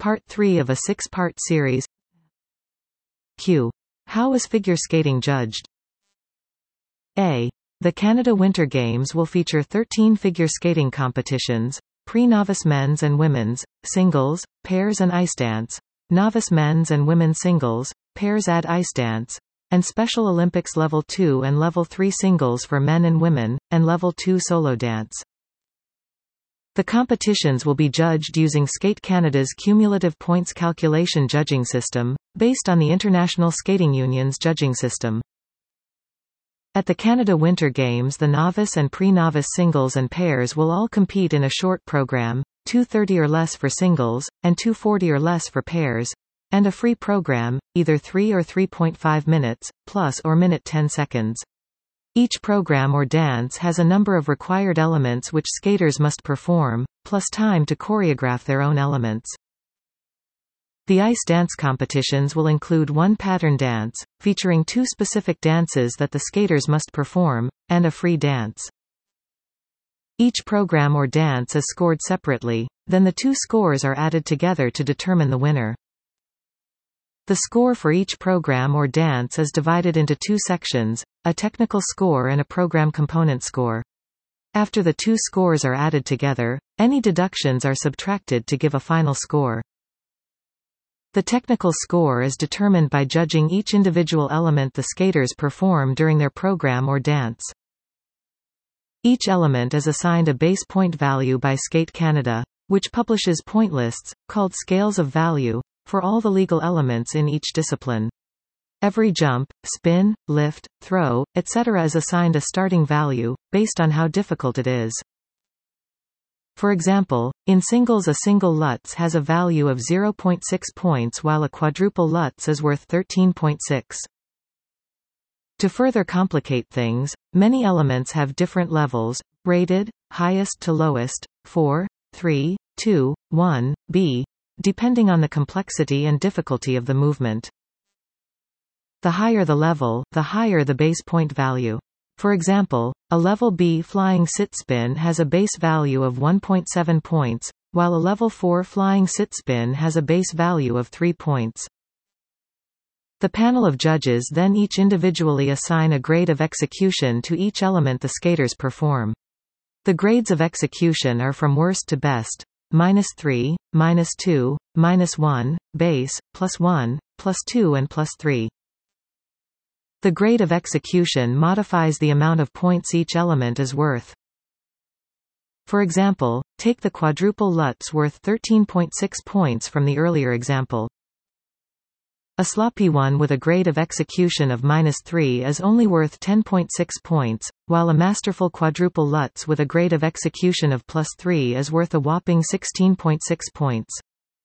Part 3 of a 6-part series. Q. How is figure skating judged? A. The Canada Winter Games will feature 13 figure skating competitions: pre-novice men's and women's, singles, pairs and ice dance, novice men's and women's singles, pairs add ice dance, and Special Olympics Level 2 and Level 3 singles for men and women, and Level 2 solo dance. The competitions will be judged using Skate Canada's cumulative points calculation judging system, based on the International Skating Union's judging system. At the Canada Winter Games, the novice and pre-novice singles and pairs will all compete in a short program, 2:30 or less for singles, and 2:40 or less for pairs, and a free program, either 3 or 3.5 minutes, plus or minute 10 seconds. Each program or dance has a number of required elements which skaters must perform, plus time to choreograph their own elements. The ice dance competitions will include one pattern dance, featuring 2 specific dances that the skaters must perform, and a free dance. Each program or dance is scored separately, then the 2 scores are added together to determine the winner. The score for each program or dance is divided into 2 sections, a technical score and a program component score. After the 2 scores are added together, any deductions are subtracted to give a final score. The technical score is determined by judging each individual element the skaters perform during their program or dance. Each element is assigned a base point value by Skate Canada, which publishes point lists, called scales of value, for all the legal elements in each discipline. Every jump, spin, lift, throw, etc. is assigned a starting value, based on how difficult it is. For example, in singles a single Lutz has a value of 0.6 points while a quadruple Lutz is worth 13.6. To further complicate things, many elements have different levels, rated, highest to lowest, 4, 3, 2, 1, B, depending on the complexity and difficulty of the movement. The higher the level, the higher the base point value. For example, a level B flying sit spin has a base value of 1.7 points, while a level 4 flying sit spin has a base value of 3 points. The panel of judges then each individually assign a grade of execution to each element the skaters perform. The grades of execution are from worst to best: -3, -2, -1, base, +1, +2 and +3. The grade of execution modifies the amount of points each element is worth. For example, take the quadruple Lutz worth 13.6 points from the earlier example. A sloppy one with a grade of execution of -3 is only worth 10.6 points, while a masterful quadruple Lutz with a grade of execution of +3 is worth a whopping 16.6 points.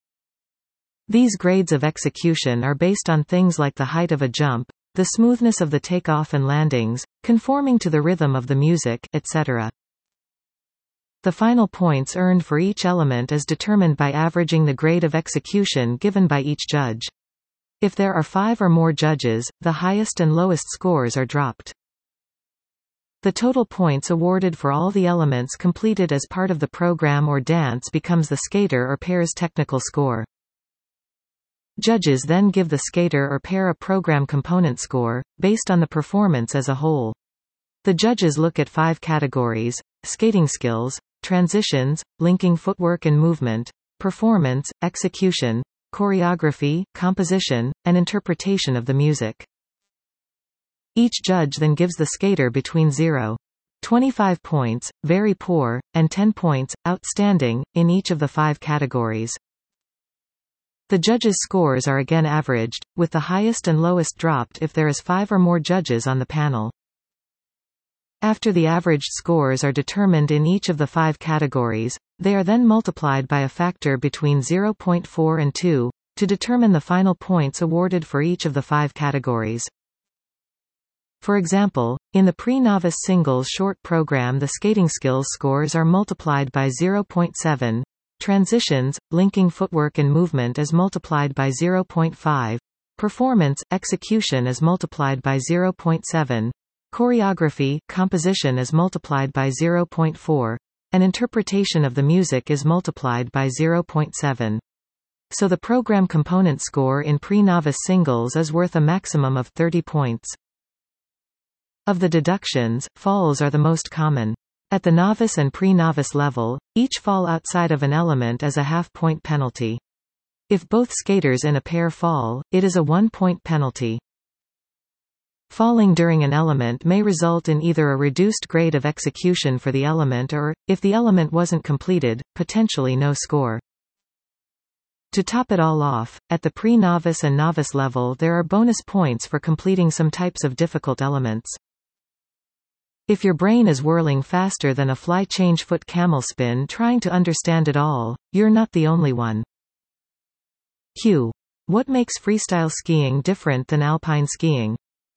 These grades of execution are based on things like the height of a jump, the smoothness of the takeoff and landings, conforming to the rhythm of the music, etc. The final points earned for each element is determined by averaging the grade of execution given by each judge. If there are 5 or more judges, the highest and lowest scores are dropped. The total points awarded for all the elements completed as part of the program or dance becomes the skater or pair's technical score. Judges then give the skater or pair a program component score, based on the performance as a whole. The judges look at 5 categories: skating skills, transitions, linking footwork and movement, performance, execution, choreography, composition, and interpretation of the music. Each judge then gives the skater between 0.25 points, very poor, and 10 points, outstanding, in each of the 5 categories. The judges' scores are again averaged, with the highest and lowest dropped if there is 5 or more judges on the panel. After the averaged scores are determined in each of the 5 categories, they are then multiplied by a factor between 0.4 and 2, to determine the final points awarded for each of the 5 categories. For example, in the pre-novice singles short program the skating skills scores are multiplied by 0.7, transitions, linking footwork and movement is multiplied by 0.5, performance, execution is multiplied by 0.7, choreography, composition is multiplied by 0.4, and interpretation of the music is multiplied by 0.7. so the program component score in pre-novice singles is worth a maximum of 30 points. Of the deductions, falls are the most common. At the novice and pre-novice level, each fall outside of an element is a half-point penalty. If both skaters in a pair fall, it is a 1-point penalty. Falling during an element may result in either a reduced grade of execution for the element or, if the element wasn't completed, potentially no score. To top it all off, at the pre-novice and novice level there are bonus points for completing some types of difficult elements. If your brain is whirling faster than a fly change foot camel spin trying to understand it all, you're not the only one. Q. What makes freestyle skiing different than alpine skiing?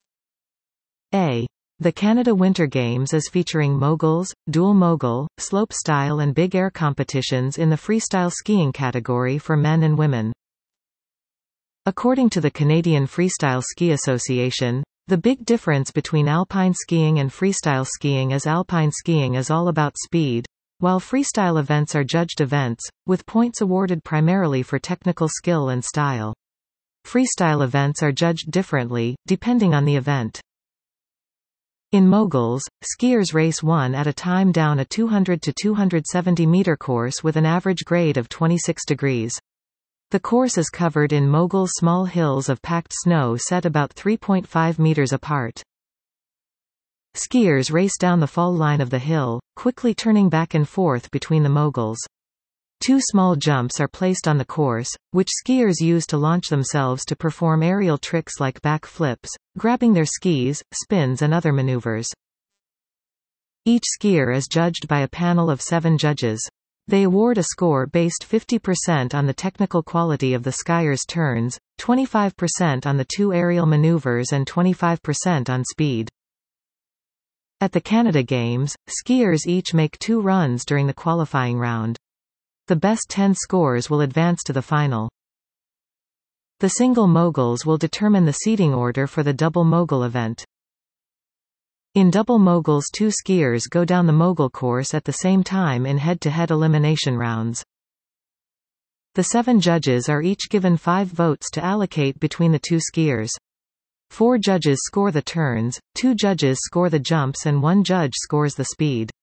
A. The Canada Winter Games is featuring moguls, dual mogul, slopestyle and big air competitions in the freestyle skiing category for men and women. According to the Canadian Freestyle Ski Association, the big difference between alpine skiing and freestyle skiing is alpine skiing is all about speed, while freestyle events are judged events, with points awarded primarily for technical skill and style. Freestyle events are judged differently, depending on the event. In moguls, skiers race one at a time down a 200 to 270 meter course with an average grade of 26 degrees. The course is covered in mogul small hills of packed snow set about 3.5 meters apart. Skiers race down the fall line of the hill, quickly turning back and forth between the moguls. Two small jumps are placed on the course, which skiers use to launch themselves to perform aerial tricks like back flips, grabbing their skis, spins and other maneuvers. Each skier is judged by a panel of 7 judges. They award a score based 50% on the technical quality of the skier's turns, 25% on the 2 aerial maneuvers and 25% on speed. At the Canada Games, skiers each make 2 runs during the qualifying round. The best 10 scores will advance to the final. The single moguls will determine the seeding order for the double mogul event. In double moguls 2 skiers go down the mogul course at the same time in head-to-head elimination rounds. The 7 judges are each given 5 votes to allocate between the 2 skiers. 4 judges score the turns, 2 judges score the jumps and 1 judge scores the speed.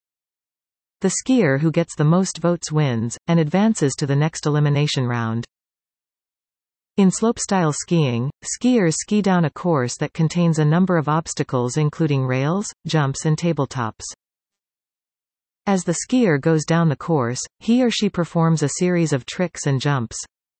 The skier who gets the most votes wins, and advances to the next elimination round. In slopestyle skiing, skiers ski down a course that contains a number of obstacles including rails, jumps and tabletops. As the skier goes down the course, he or she performs a series of tricks and jumps.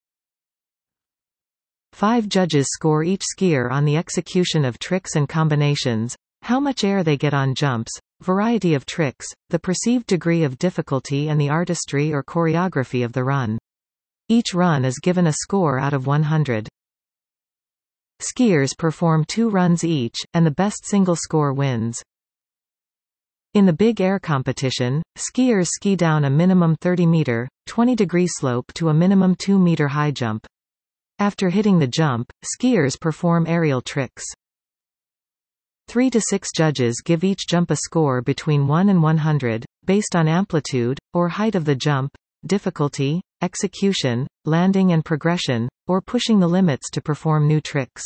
5 judges score each skier on the execution of tricks and combinations, how much air they get on jumps, variety of tricks, the perceived degree of difficulty and the artistry or choreography of the run. Each run is given a score out of 100. Skiers perform 2 runs each, and the best single score wins. In the big air competition, skiers ski down a minimum 30-meter, 20-degree slope to a minimum 2-meter high jump. After hitting the jump, skiers perform aerial tricks. 3 to 6 judges give each jump a score between 1 and 100, based on amplitude, or height of the jump, difficulty, execution, landing and progression, or pushing the limits to perform new tricks.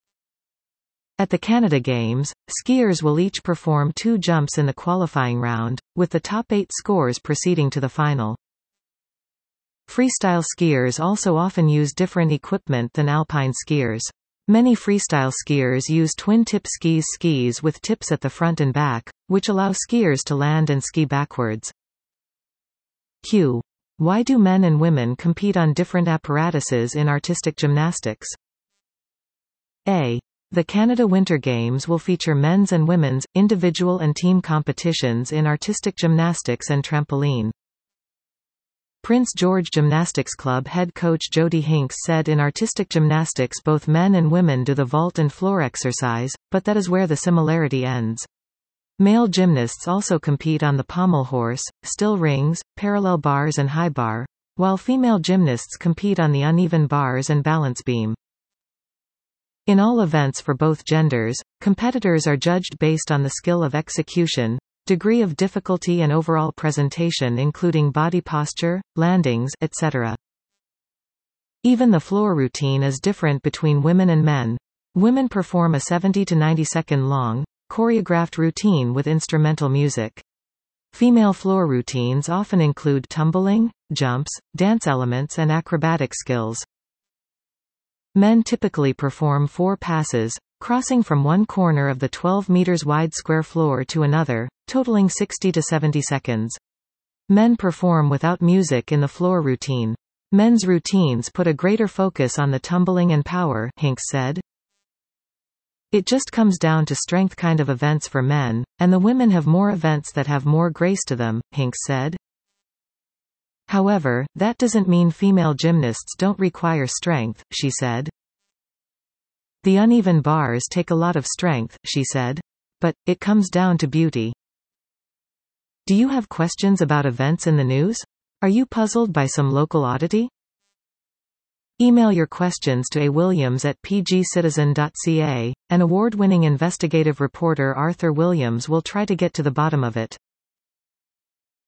At the Canada Games, skiers will each perform 2 jumps in the qualifying round, with the top 8 scores proceeding to the final. Freestyle skiers also often use different equipment than alpine skiers. Many freestyle skiers use twin-tip skis with tips at the front and back, which allow skiers to land and ski backwards. Q. Why do men and women compete on different apparatuses in artistic gymnastics? A. The Canada Winter Games will feature men's and women's, individual and team competitions in artistic gymnastics and trampoline. Prince George Gymnastics Club head coach Jody Hinks said in artistic gymnastics both men and women do the vault and floor exercise, but that is where the similarity ends. Male gymnasts also compete on the pommel horse, still rings, parallel bars and high bar, while female gymnasts compete on the uneven bars and balance beam. In all events for both genders, competitors are judged based on the skill of execution, degree of difficulty and overall presentation including body posture, landings, etc. Even the floor routine is different between women and men. Women perform a 70 to 90-second long, choreographed routine with instrumental music. Female floor routines often include tumbling, jumps, dance elements and acrobatic skills. Men typically perform 4 passes, crossing from one corner of the 12 meters wide square floor to another, totaling 60 to 70 seconds. Men perform without music in the floor routine. Men's routines put a greater focus on the tumbling and power, Hinks said. It just comes down to strength kind of events for men, and the women have more events that have more grace to them, Hinks said. However, that doesn't mean female gymnasts don't require strength, she said. The uneven bars take a lot of strength, she said. But, it comes down to beauty. Do you have questions about events in the news? Are you puzzled by some local oddity? Email your questions to awilliams@pgcitizen.ca. An award-winning investigative reporter Arthur Williams will try to get to the bottom of it.